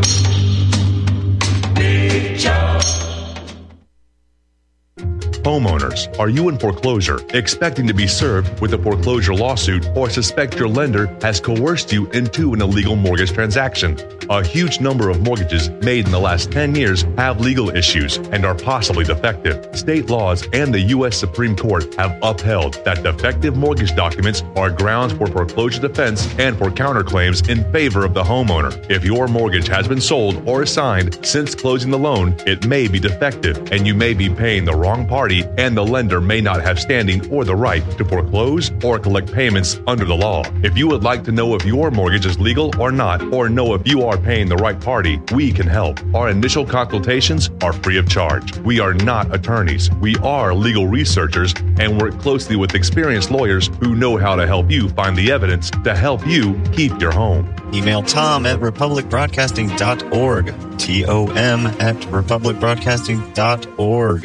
Big John. Homeowners, are you in foreclosure, expecting to be served with a foreclosure lawsuit, or suspect your lender has coerced you into an illegal mortgage transaction? A huge number of mortgages made in the last ten years have legal issues and are possibly defective. State laws and the U S Supreme Court have upheld that defective mortgage documents are grounds for foreclosure defense and for counterclaims in favor of the homeowner. If your mortgage has been sold or assigned since closing the loan, it may be defective and you may be paying the wrong party, and the lender may not have standing or the right to foreclose or collect payments under the law. If you would like to know if your mortgage is legal or not, or know if you are paying the right party, we can help. Our initial consultations are free of charge. We are not attorneys. We are legal researchers and work closely with experienced lawyers who know how to help you find the evidence to help you keep your home. Email Tom at republic broadcasting dot org. T O M at republic broadcasting dot org.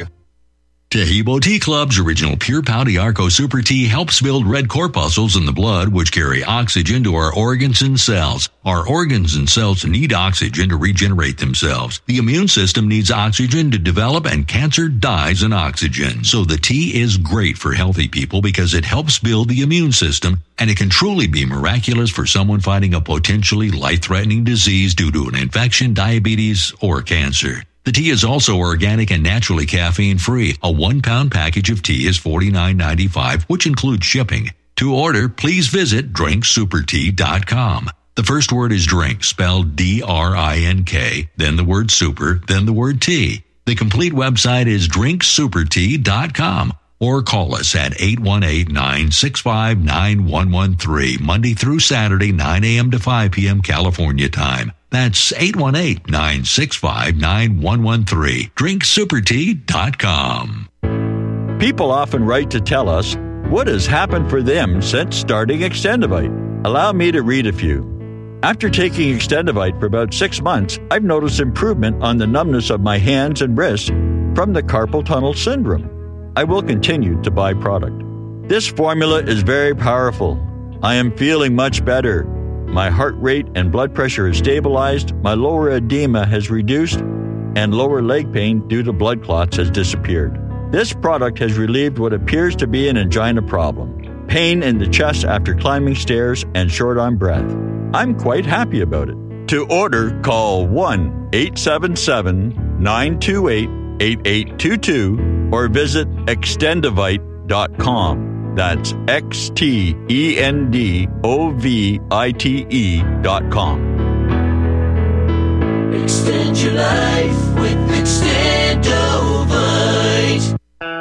Tahibo Tea Club's original Pure Pouty Arco Super Tea helps build red corpuscles in the blood, which carry oxygen to our organs and cells. Our organs and cells need oxygen to regenerate themselves. The immune system needs oxygen to develop, and cancer dies in oxygen. So the tea is great for healthy people because it helps build the immune system, and it can truly be miraculous for someone fighting a potentially life-threatening disease due to an infection, diabetes, or cancer. The tea is also organic and naturally caffeine-free. A one-pound package of tea is forty-nine ninety-five, which includes shipping. To order, please visit drink super tea dot com. The first word is drink, spelled D R I N K, then the word super, then the word tea. The complete website is drink super tea dot com. Or call us at eight one eight, nine six five, nine one one three, Monday through Saturday, nine a.m. to five p.m. California time. That's eight one eight, nine six five, nine one one three. drink super tea dot com. People often write to tell us what has happened for them since starting Extendivite. Allow me to read a few. After taking Extendivite for about six months, I've noticed improvement on the numbness of my hands and wrists from the carpal tunnel syndrome. I will continue to buy product. This formula is very powerful. I am feeling much better. My heart rate and blood pressure has stabilized, my lower edema has reduced, and lower leg pain due to blood clots has disappeared. This product has relieved what appears to be an angina problem, pain in the chest after climbing stairs, and short on breath. I'm quite happy about it. To order, call one eight seven seven, nine two eight, eight eight two two or visit extendivite dot com. That's X T E N D O V I T E dot com. Extend your life with Extendovite.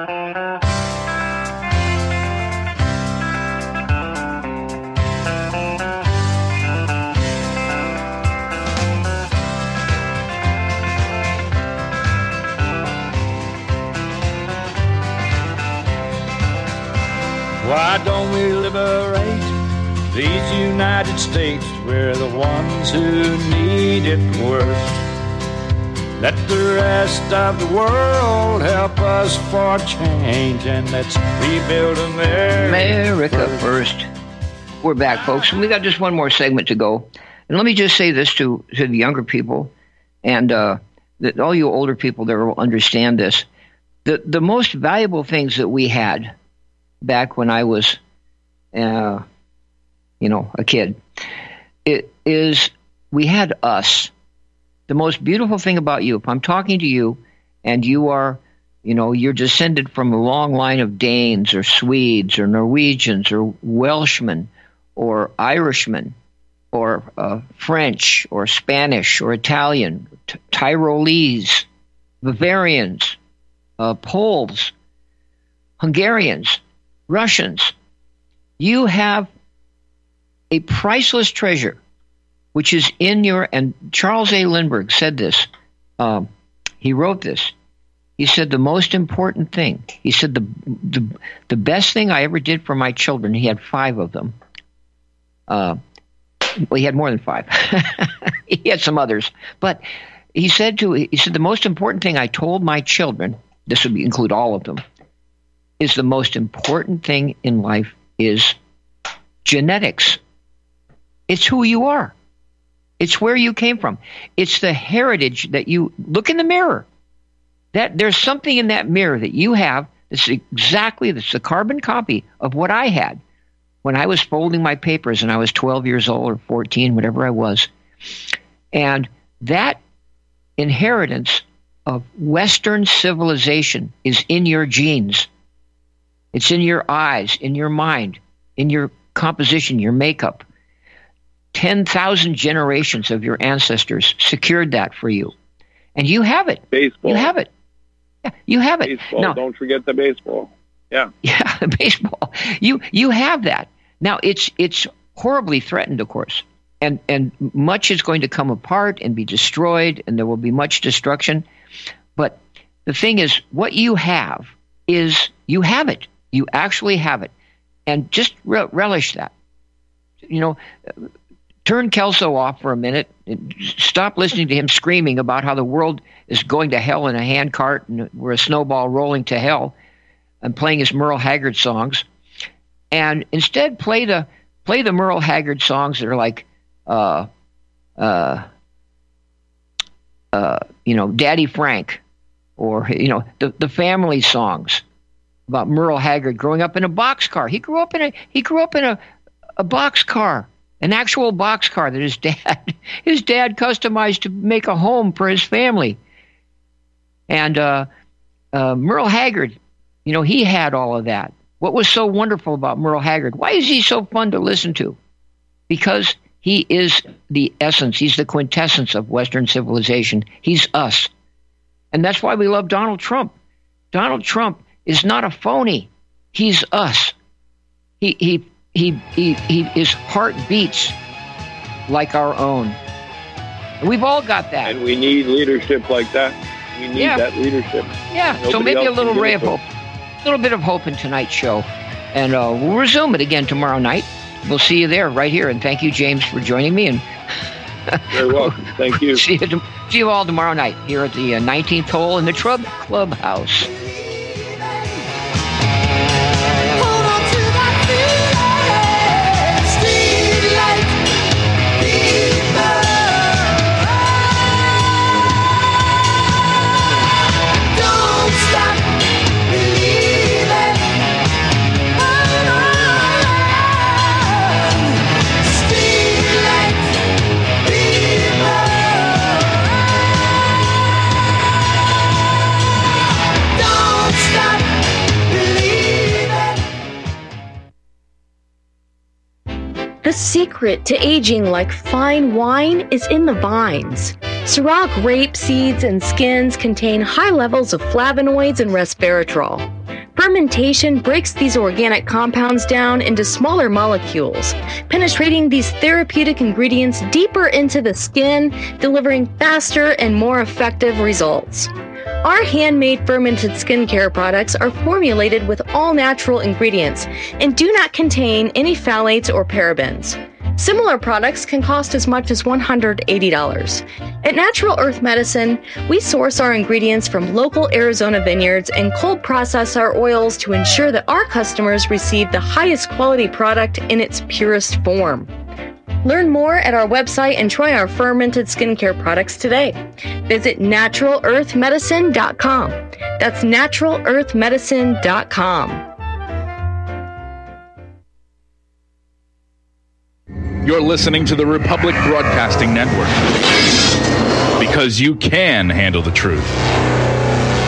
Why don't we liberate these United States? We're the ones who need it worst. Let the rest of the world help us for change, and let's rebuild America. America first. We're back, folks, and we got just one more segment to go. And let me just say this to, to the younger people, and uh, that all you older people there will understand this. The, the most valuable things that we had back when I was, uh, you know, a kid, it is we had us. The most beautiful thing about you, if I'm talking to you and you are You know, you're descended from a long line of Danes or Swedes or Norwegians or Welshmen or Irishmen or uh, French or Spanish or Italian, t- Tyrolese, Bavarians, uh, Poles, Hungarians, Russians. You have a priceless treasure, which is in your, and Charles A. Lindbergh said this. Um, he wrote this. He said the most important thing, he said the, the the best thing I ever did for my children, he had five of them. Uh, well, he had more than five. He had some others. But he said to he said the most important thing I told my children, this would include all of them, is the most important thing in life is genetics. It's who you are. It's where you came from. It's the heritage that you look in the mirror. That there's something in that mirror that you have that's exactly that's the carbon copy of what I had when I was folding my papers and I was twelve years old or fourteen, whatever I was. And that inheritance of Western civilization is in your genes. It's in your eyes, in your mind, in your composition, your makeup. ten thousand generations of your ancestors secured that for you. And you have it. Baseball. You have it. Yeah, you have it. Baseball. Now, don't forget the baseball. Yeah. Yeah, baseball. You you have that. Now it's it's horribly threatened, of course. And and much is going to come apart and be destroyed, and there will be much destruction. But the thing is, what you have is you have it. You actually have it. And just re- relish that. You know, turn Kelso off for a minute. And stop listening to him screaming about how the world is going to hell in a handcart and we're a snowball rolling to hell, and playing his Merle Haggard songs. And instead play the play the Merle Haggard songs that are like, uh, uh, uh, you know, Daddy Frank, or, you know, the, the family songs about Merle Haggard growing up in a boxcar. He grew up in a he grew up in a, a boxcar. An actual boxcar that his dad his dad customized to make a home for his family. And uh, uh, Merle Haggard, you know, he had all of that. What was so wonderful about Merle Haggard? Why is he so fun to listen to? Because he is the essence. He's the quintessence of Western civilization. He's us. And that's why we love Donald Trump. Donald Trump is not a phony. He's us. He he he he, he his heart beats like our own. And we've all got that. And we need leadership like that. We need yeah. that leadership. Yeah. Nobody so maybe a little ray of it. hope. A little bit of hope in tonight's show. And uh, we'll resume it again tomorrow night. We'll see you there right here. And thank you, James, for joining me. And very welcome. Thank you. see, you see you all tomorrow night here at the uh, nineteenth hole in the Trub Clubhouse. The secret to aging like fine wine is in the vines. Syrah grape seeds and skins contain high levels of flavonoids and resveratrol. Fermentation breaks these organic compounds down into smaller molecules, penetrating these therapeutic ingredients deeper into the skin, delivering faster and more effective results. Our handmade fermented skincare products are formulated with all natural ingredients and do not contain any phthalates or parabens. Similar products can cost as much as one hundred eighty dollars. At Natural Earth Medicine, we source our ingredients from local Arizona vineyards and cold process our oils to ensure that our customers receive the highest quality product in its purest form. Learn more at our website and try our fermented skincare products today. Visit natural earth medicine dot com. That's natural earth medicine dot com. You're listening to the Republic Broadcasting Network, because you can handle the truth.